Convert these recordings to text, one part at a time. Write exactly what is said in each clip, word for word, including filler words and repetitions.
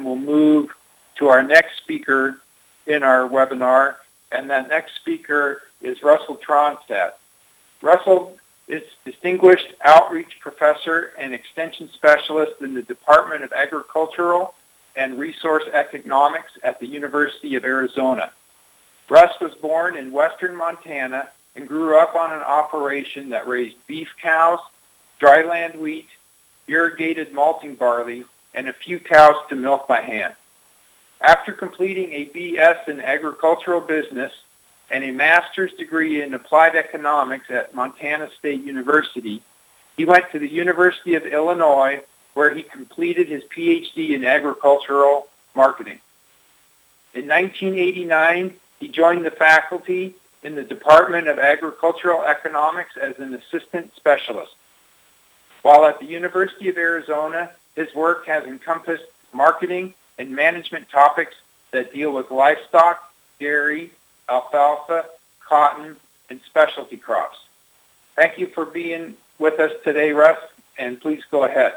We'll move to our next speaker in our webinar, and that next speaker is Russell Tronstadt. Russell is Distinguished Outreach Professor and Extension Specialist in the Department of Agricultural and Resource Economics at the University of Arizona. Russ was born in western Montana and grew up on an operation that raised beef cows, dryland wheat, irrigated malting barley, and a few cows to milk by hand. After completing a B S in agricultural business and a master's degree in applied economics at Montana State University, he went to the University of Illinois, where he completed his P H D in agricultural marketing. In nineteen eighty-nine, he joined the faculty in the Department of Agricultural Economics as an assistant specialist. While at the University of Arizona, his work has encompassed marketing and management topics that deal with livestock, dairy, alfalfa, cotton, and specialty crops. Thank you for being with us today, Russ, and please go ahead.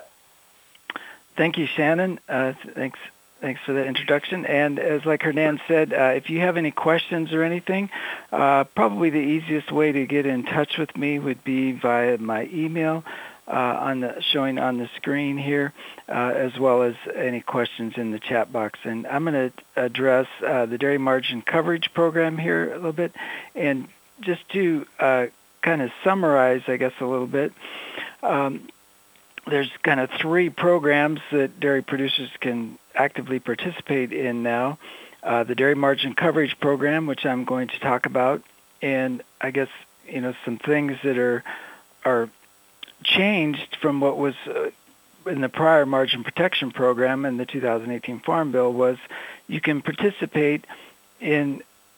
Thank you, Shannon. Uh, thanks Thanks for that introduction. And as like Hernan said, uh, if you have any questions or anything, uh, probably the easiest way to get in touch with me would be via my email, Uh, on the showing on the screen here, uh, as well as any questions in the chat box. And I'm going to address uh, the dairy margin coverage program here a little bit. And just to uh, kind of summarize, I guess, a little bit, um, there's kind of three programs that dairy producers can actively participate in now. Uh, the dairy margin coverage program, which I'm going to talk about, and I guess, you know, some things that are are changed from what was uh, in the prior margin protection program in the two thousand eighteen Farm Bill was you can participate in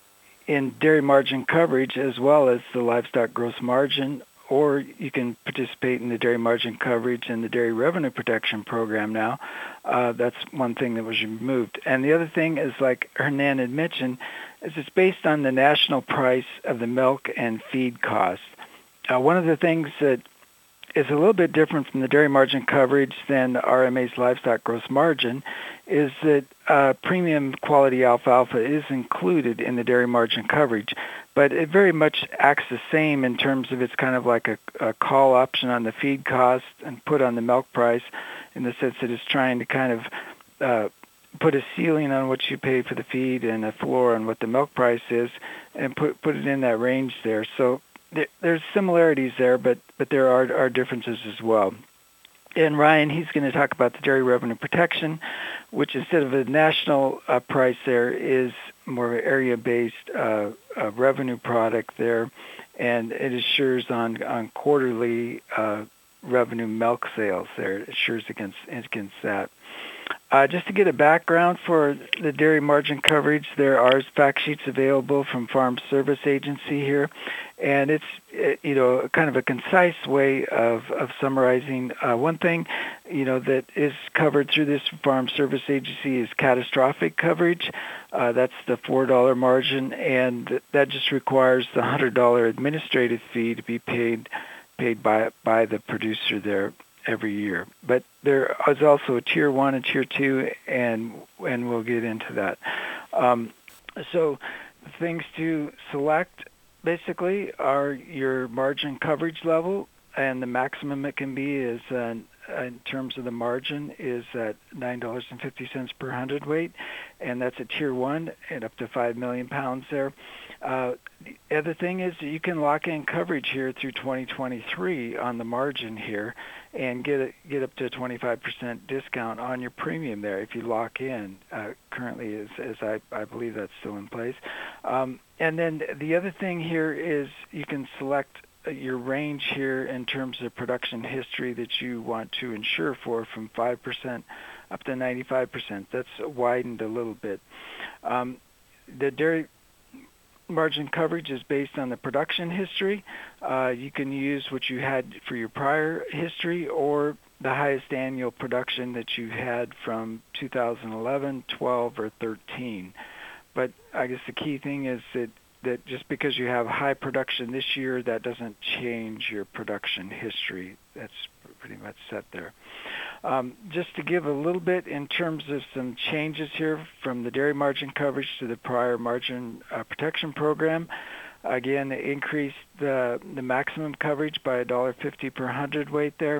in dairy margin coverage as well as the livestock gross margin, or you can participate in the dairy margin coverage and the dairy revenue protection program now. Uh, that's one thing that was removed. And the other thing is, like Hernan had mentioned, is it's based on the national price of the milk and feed costs. Uh, one of the things that is a little bit different from the dairy margin coverage than the R M A's livestock gross margin is that uh, premium quality alfalfa is included in the dairy margin coverage, but it very much acts the same in terms of it's kind of like a, a call option on the feed cost and put on the milk price, in the sense that it's trying to kind of uh, put a ceiling on what you pay for the feed and a floor on what the milk price is, and put put it in that range there. So there's similarities there, but, but there are, are differences as well. And Ryan, he's going to talk about the dairy revenue protection, which instead of a national uh, price there is more of an area-based uh, uh, revenue product there, and it assures on, on quarterly uh, revenue milk sales there. It assures against, against that. Uh, just to get a background for the dairy margin coverage, there are fact sheets available from Farm Service Agency here, and it's it, you know kind of a concise way of of summarizing. Uh, one thing you know that is covered through this Farm Service Agency is catastrophic coverage. Uh, that's the four dollar margin, and that just requires the one hundred dollar administrative fee to be paid paid by by the producer there every year. But there is also a tier one and tier two, and and we'll get into that. Um, so things to select basically are your margin coverage level, and the maximum it can be is uh, in terms of the margin is at nine dollars and fifty cents per hundredweight, and that's a tier one and up to five million pounds there. Uh, the other thing is that you can lock in coverage here through twenty twenty-three on the margin here, and get a, get up to a twenty-five percent discount on your premium there if you lock in. Uh, currently, as, as I, I believe that's still in place. Um, and then the other thing here is you can select your range here in terms of production history that you want to insure for, from five percent up to ninety-five percent. That's widened a little bit. Um, the dairy margin coverage is based on the production history. Uh, you can use what you had for your prior history or the highest annual production that you had from two thousand eleven, twelve, or thirteen. But I guess the key thing is that, that just because you have high production this year, that doesn't change your production history. That's pretty much set there. Um, just to give a little bit in terms of some changes here from the dairy margin coverage to the prior margin uh, protection program. Again, they increased the, the maximum coverage by one dollar fifty per hundredweight there.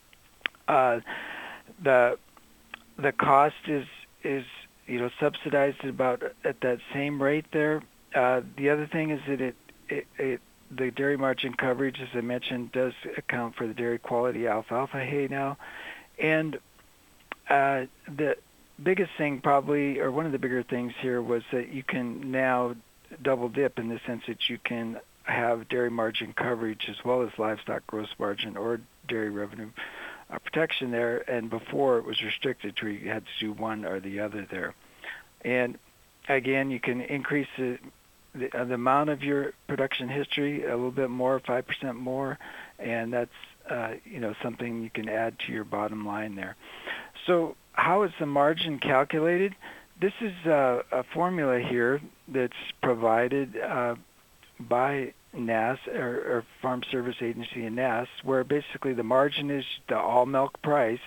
Uh, the the cost is is you know subsidized at about at that same rate there. Uh, the other thing is that it, it, it the dairy margin coverage, as I mentioned, does account for the dairy quality alfalfa hay now. And uh, the biggest thing probably, or one of the bigger things here, was that you can now double dip in the sense that you can have dairy margin coverage as well as livestock gross margin or dairy revenue uh, protection there. And before it was restricted to you had to do one or the other there. And again, you can increase the The, uh, the amount of your production history a little bit more, five percent more, and that's uh, you know something you can add to your bottom line there. So how is the margin calculated? This is uh, a formula here that's provided uh, by N A S or, or Farm Service Agency and N A S, where basically the margin is the all milk price.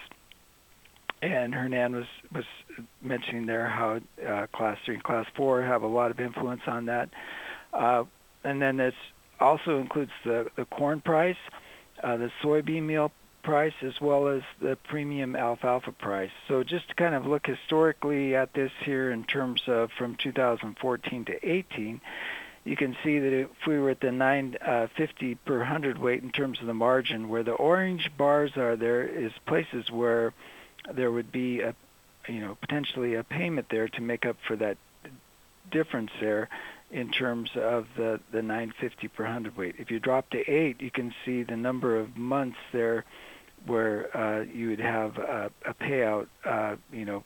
And Hernan was, was mentioning there how uh, Class three and Class four have a lot of influence on that. Uh, and then this also includes the, the corn price, uh, the soybean meal price, as well as the premium alfalfa price. So just to kind of look historically at this here in terms of from two thousand fourteen to eighteen, you can see that if we were at the nine fifty per hundredweight in terms of the margin, where the orange bars are, there is places where there would be a, you know, potentially a payment there to make up for that difference there in terms of the, the nine fifty per hundredweight. If you drop to eight, you can see the number of months there where uh, you would have a, a payout, uh, you know,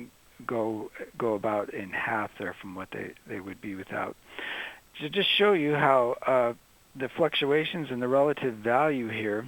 go go about in half there from what they, they would be without. To just show you how uh, the fluctuations in the relative value here,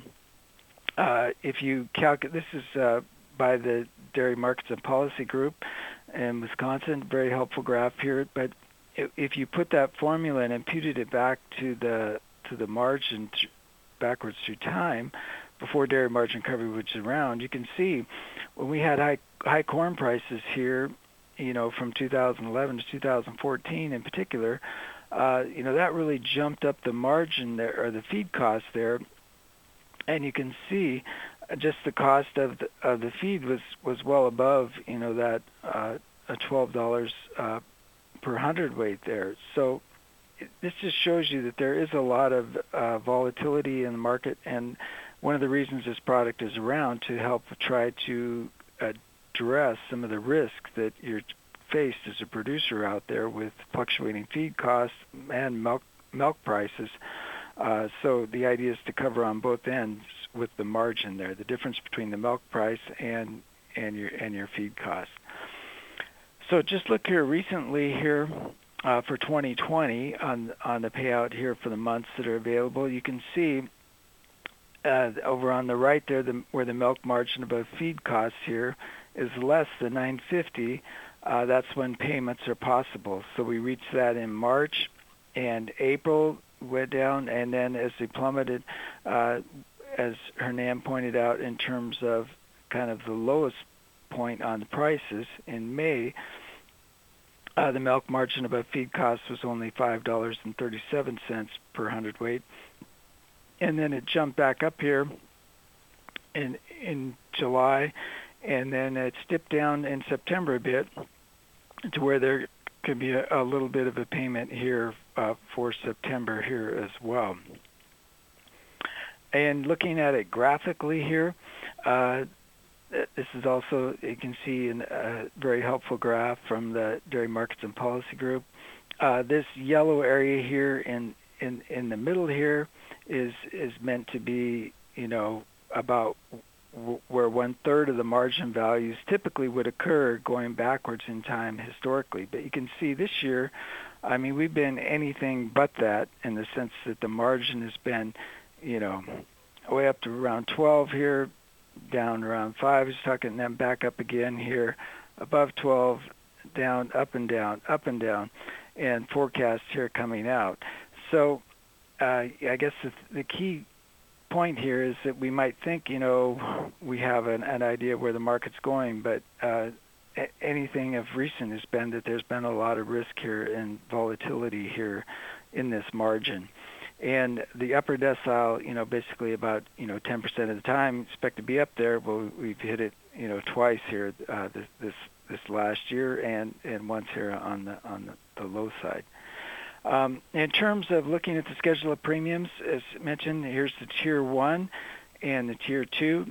uh, if you calculate, this is uh, by the Dairy Markets and Policy Group in Wisconsin. Very helpful graph here. But if you put that formula and imputed it back to the to the margin th- backwards through time, before dairy margin coverage was around, you can see when we had high high corn prices here, you know, from two thousand eleven to two thousand fourteen in particular, uh, you know, that really jumped up the margin there, or the feed cost there, and you can see just the cost of the, of the feed was, was well above, you know, that uh, twelve dollars uh, per hundredweight there. So it, this just shows you that there is a lot of uh, volatility in the market, and one of the reasons this product is around to help try to address some of the risk that you're faced as a producer out there with fluctuating feed costs and milk milk prices. Uh, so the idea is to cover on both ends with the margin there, the difference between the milk price and and your and your feed costs. So just look here recently here uh, for twenty twenty on on the payout here for the months that are available. You can see uh, over on the right there, the, where the milk margin above feed costs here is less than nine fifty. Uh, that's when payments are possible. So we reached that in March and April. Went down, and then as they plummeted, uh, as Hernan pointed out, in terms of kind of the lowest point on the prices in May, uh, the milk margin above feed costs was only five dollars and thirty-seven cents per hundredweight, and then it jumped back up here in in July, and then it dipped down in September a bit to where there could be a, a little bit of a payment here uh, for September here as well. And looking at it graphically here, uh, this is also, you can see in a very helpful graph from the Dairy Markets and Policy Group. Uh, this yellow area here in, in, in the middle here is is meant to be, you know, about where one-third of the margin values typically would occur going backwards in time historically. But you can see this year, I mean, we've been anything but that in the sense that the margin has been, you know, way up to around twelve here, down around five is talking, and then back up again here, above twelve, down, up and down, up and down, and forecasts here coming out. So uh, I guess the, the key point here is that we might think, you know, we have an, an idea where the market's going, but uh, a- anything of recent has been that there's been a lot of risk here and volatility here in this margin. And the upper decile, you know, basically about, you know, ten percent of the time expect to be up there. Well, we've hit it, you know, twice here uh, this, this this last year, and, and once here on the on the, the low side. Um, in terms of looking at the schedule of premiums, as mentioned, here's the tier one and the tier two.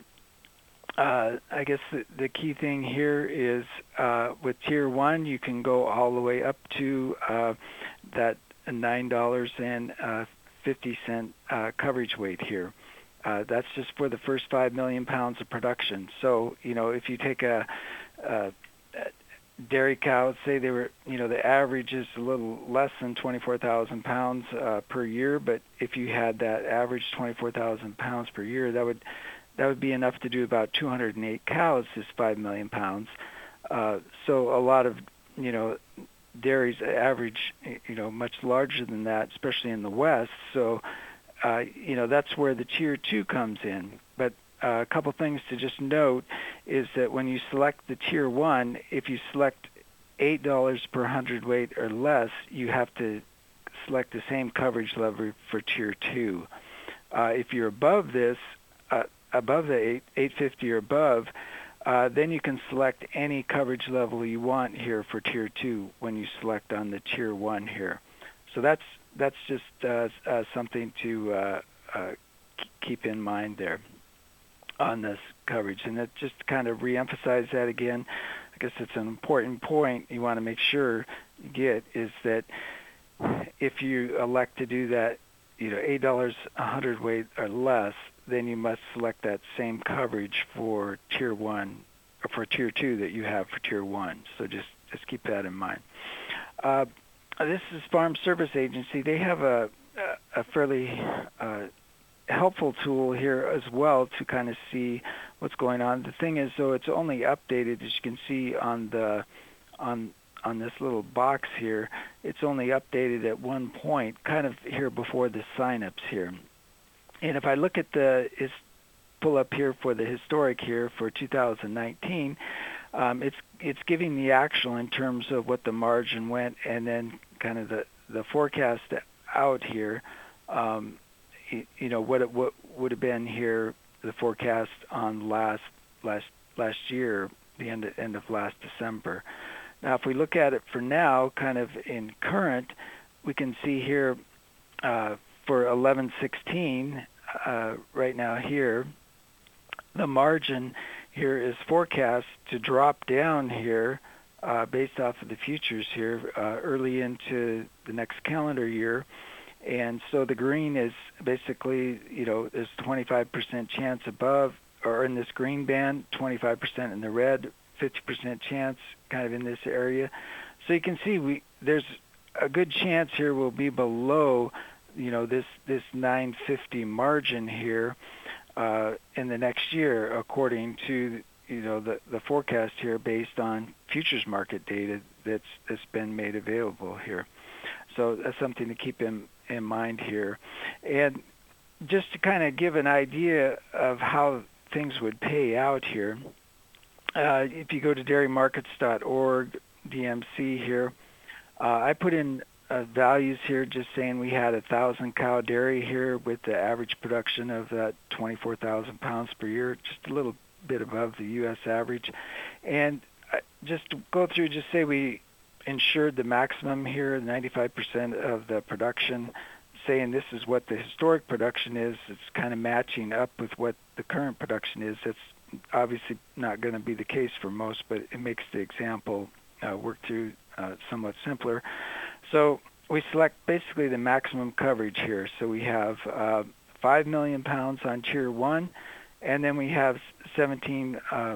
Uh, I guess the, the key thing here is uh, with tier one, you can go all the way up to uh, that nine dollars and fifty cents uh, coverage weight here. Uh, that's just for the first five million pounds of production. So, you know, if you take a, a dairy cow, say they were, you know, the average is a little less than twenty-four thousand pounds uh, per year, but if you had that average twenty-four thousand pounds per year, that would that would be enough to do about two hundred eight cows, is five million pounds. Uh, so a lot of, you know, dairies average, you know, much larger than that, especially in the West. So, uh, you know, that's where the tier two comes in. But uh, a couple things to just note is that when you select the tier one, if you select eight dollars per hundredweight or less, you have to select the same coverage level for tier two. Uh, if you're above this, uh, above the eight, eight fifty or above, Uh, then you can select any coverage level you want here for tier two when you select on the tier one here. So that's that's just uh, uh, something to uh, uh, keep in mind there on this coverage. And it just to kind of reemphasize that again, I guess it's an important point you want to make sure you get is that if you elect to do that, you know, eight dollars a hundredweight or less, then you must select that same coverage for tier one or for tier two that you have for tier one. So just, just keep that in mind. Uh, this is Farm Service Agency. They have a, a fairly uh, helpful tool here as well to kind of see what's going on. The thing is, though, it's only updated, as you can see on the on on this little box here. It's only updated at one point, kind of here before the signups here. And if I look at the is pull up here for the historic here for two thousand nineteen, um, it's it's giving the actual in terms of what the margin went, and then kind of the, the forecast out here. Um, you, you know what it what would have been here the forecast on last last last year, the end of, end of last December. Now, if we look at it for now, kind of in current, we can see here uh, for eleven sixteen. Uh, right now here, the margin here is forecast to drop down here uh, based off of the futures here uh, early into the next calendar year. And so the green is basically, you know, there's twenty-five percent chance above, or in this green band, twenty-five percent in the red, fifty percent chance kind of in this area. So you can see we there's a good chance here we'll be below, you know, this this nine fifty margin here uh, in the next year, according to, you know, the the forecast here based on futures market data that's that's been made available here. So that's something to keep in in mind here, and just to kind of give an idea of how things would pay out here. Uh, if you go to dairy markets dot org, D M C here, uh, I put in Uh, values here, just saying we had a thousand cow dairy here with the average production of that twenty-four thousand pounds per year, just a little bit above the U S average. And uh, just to go through, just say we insured the maximum here, ninety-five percent of the production, saying this is what the historic production is. It's kind of matching up with what the current production is. That's obviously not going to be the case for most, but it makes the example uh, work through uh, somewhat simpler. So we select basically the maximum coverage here. So we have uh, five million pounds on tier one, and then we have seventeen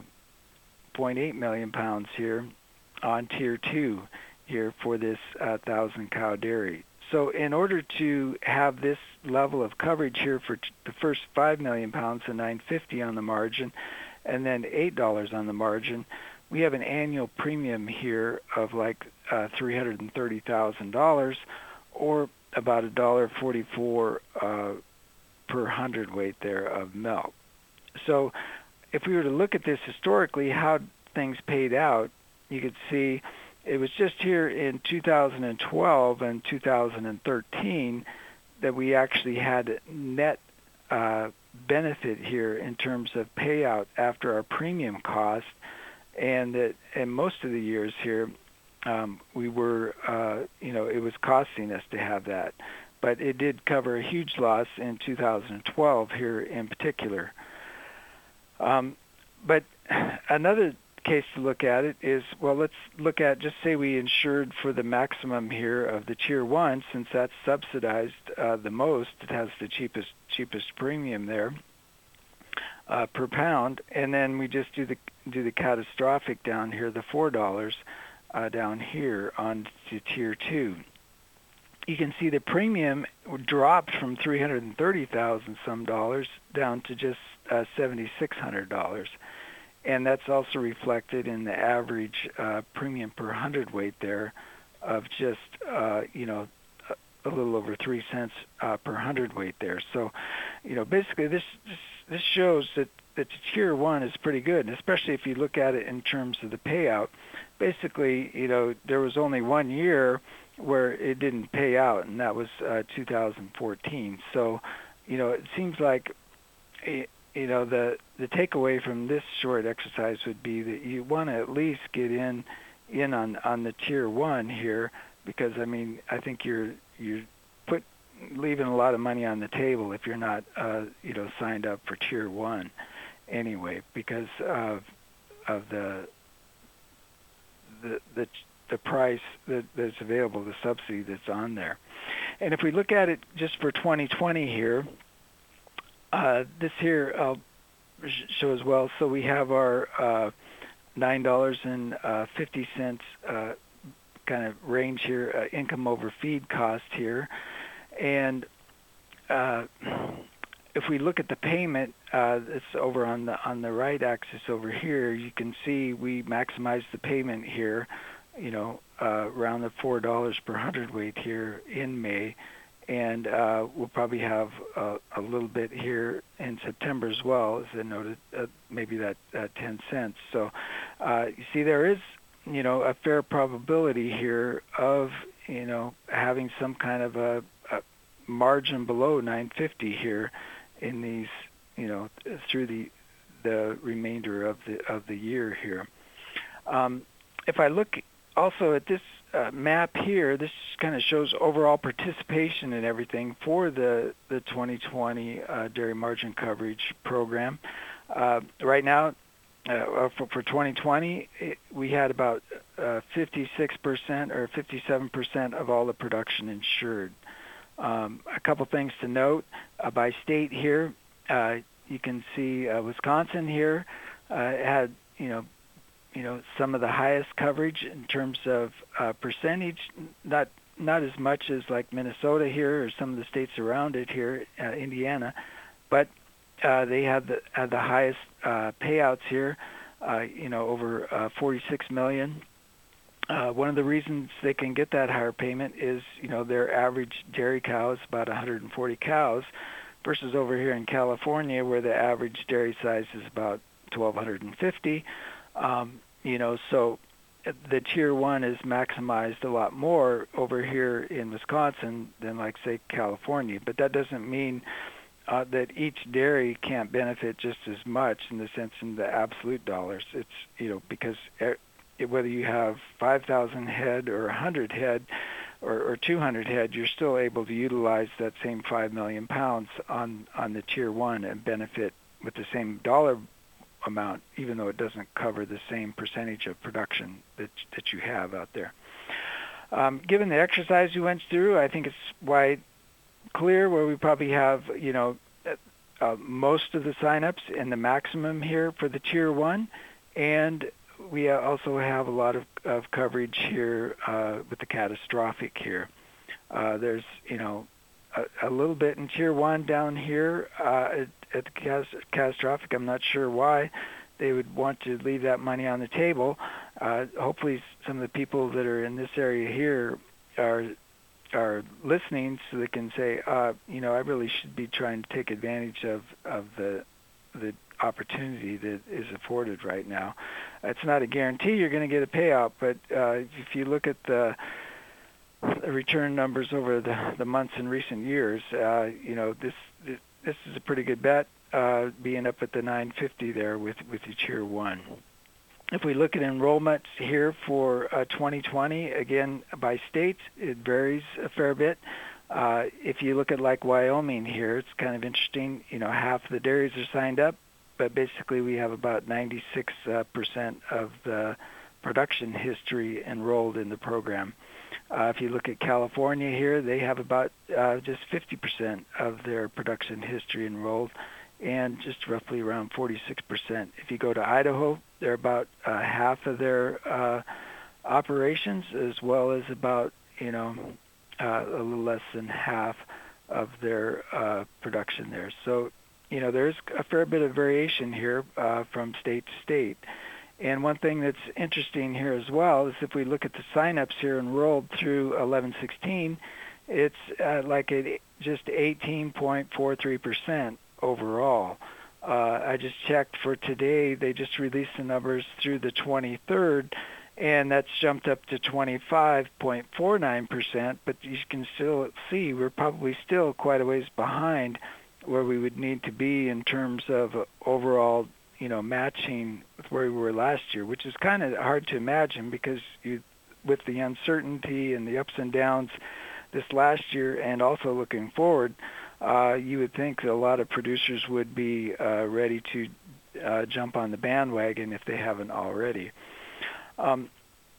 point eight million pounds here on tier two here for this uh, thousand cow dairy. So in order to have this level of coverage here for t- the first five million pounds and nine fifty on the margin, and then eight dollars on the margin, we have an annual premium here of like uh, three hundred thirty thousand dollars, or about a dollar forty-four uh, per hundredweight there of milk. So if we were to look at this historically, how things paid out, you could see it was just here in two thousand twelve and two thousand thirteen that we actually had net uh, benefit here in terms of payout after our premium cost, and that in most of the years here, um, we were, uh, you know, it was costing us to have that. But it did cover a huge loss in two thousand twelve here in particular. Um, but another case to look at it is, well, let's look at, just say we insured for the maximum here of the Tier one, since that's subsidized uh, the most. It has the cheapest cheapest premium there uh, per pound, and then we just do the do the catastrophic down here, the four dollars uh, down here on to Tier two. You can see the premium dropped from three hundred thirty thousand some dollars down to just uh, seven thousand six hundred dollars. And that's also reflected in the average uh, premium per hundredweight there of just, uh, you know, a, a little over three cents uh, per hundredweight there. So, you know, basically this, this, this shows that, that Tier one is pretty good, and especially if you look at it in terms of the payout. Basically, you know, there was only one year where it didn't pay out, and that was uh, two thousand fourteen. So, you know, it seems like, you know, the the takeaway from this short exercise would be that you want to at least get in in on, on the Tier one here, because I mean I think you're you're put leaving a lot of money on the table if you're not uh, you know signed up for Tier one anyway, because of of the the the the price that, that's available, the subsidy that's on there. And if we look at it just for twenty twenty here, uh, this here I'll show as well. So we have our uh, nine dollars and fifty cents uh, kind of range here, uh, income over feed cost here. And uh, if we look at the payment, uh, it's over on the on the right axis over here. You can see we maximize the payment here, you know, uh, around the four dollars per hundredweight here in May, and uh, we'll probably have uh, a little bit here in September as well, as I noted, uh, maybe that uh, ten cents. So uh, you see, there is, you know, a fair probability here of, you know, having some kind of a, a margin below nine fifty here in these, you know, through the the remainder of the of the year here. Um, if I look also at this uh, map here, this kind of shows overall participation in everything for the, the twenty twenty uh, dairy margin coverage program. Uh, right now, uh, for, for twenty twenty, it, we had about uh, fifty-six percent or fifty-seven percent of all the production insured. Um, a couple things to note uh, by state here. Uh, you can see uh, Wisconsin here uh, had, you know, you know, some of the highest coverage in terms of uh, percentage, not not as much as like Minnesota here or some of the states around it here, uh, Indiana, but uh, they had the had the highest uh, payouts here, uh, you know, over uh, forty-six million. Uh, one of the reasons they can get that higher payment is, you know, their average dairy cow is about one hundred forty cows, versus over here in California where the average dairy size is about twelve fifty. Um, you know, so the Tier one is maximized a lot more over here in Wisconsin than, like, say, California. But that doesn't mean uh, that each dairy can't benefit just as much in the sense in the absolute dollars. It's, you know, because it, whether you have five thousand head or one hundred head or, or two hundred head, you're still able to utilize that same five million pounds on, on the Tier one and benefit with the same dollar amount, even though it doesn't cover the same percentage of production that that you have out there. Um, given the exercise we went through, I think it's wide clear where we probably have, you know, uh, most of the signups and the maximum here for the Tier one, and we also have a lot of, of coverage here uh, with the catastrophic here. Uh, there's, you know, a, a little bit in Tier one down here uh, at, at the catastrophic. I'm not sure why they would want to leave that money on the table. Uh, hopefully some of the people that are in this area here are are listening, so they can say, uh, you know, I really should be trying to take advantage of, of the the opportunity that is afforded right now. It's not a guarantee you're going to get a payout, but uh, if you look at the, the return numbers over the, the months in recent years, uh, you know, this, this this is a pretty good bet, uh, being up at the nine fifty there with, with your tier one. If we look at enrollments here for uh, twenty twenty, again, by states, it varies a fair bit. Uh, if you look at like Wyoming here, it's kind of interesting. You know, half the dairies are signed up, but basically we have about ninety-six percent of the production history enrolled in the program. Uh, if you look at California here, they have about uh, just fifty percent of their production history enrolled, and just roughly around forty-six percent. If you go to Idaho, they're about uh, half of their uh, operations, as well as about, you know, uh, a little less than half of their uh, production there. So, you know, there's a fair bit of variation here uh, from state to state. And one thing that's interesting here as well is if we look at the signups here enrolled through eleven sixteen, it's uh, like a, just eighteen point four three percent overall. Uh, I just checked for today. They just released the numbers through the twenty-third, and that's jumped up to twenty-five point four nine percent, but you can still see we're probably still quite a ways behind where we would need to be in terms of overall, you know, matching with where we were last year, which is kind of hard to imagine because you, with the uncertainty and the ups and downs this last year and also looking forward, uh, you would think that a lot of producers would be uh, ready to uh, jump on the bandwagon if they haven't already. Um,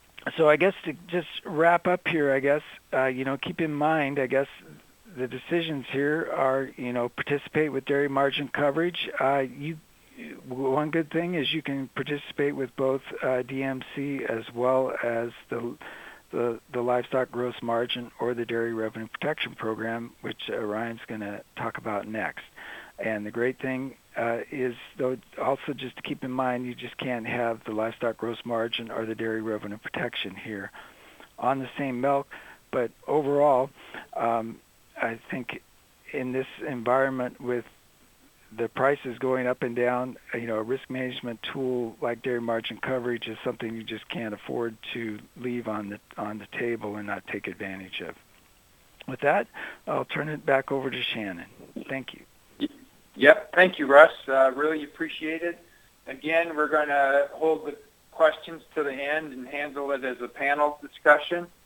so I guess to just wrap up here, I guess, uh, you know, keep in mind, I guess, the decisions here are, you know, participate with dairy margin coverage. Uh, you One good thing is you can participate with both uh, D M C as well as the, the the livestock gross margin or the Dairy Revenue Protection Program, which uh, Ryan's going to talk about next. And the great thing uh, is, though, also just to keep in mind, you just can't have the livestock gross margin or the Dairy Revenue Protection here on the same milk. But overall, um, I think in this environment with the prices going up and down, you know, a risk management tool like dairy margin coverage is something you just can't afford to leave on the on the table and not take advantage of. With that, I'll turn it back over to Shannon. Thank you. Yep, thank you, Russ. Uh, really appreciate it. Again, we're going to hold the questions to the end and handle it as a panel discussion.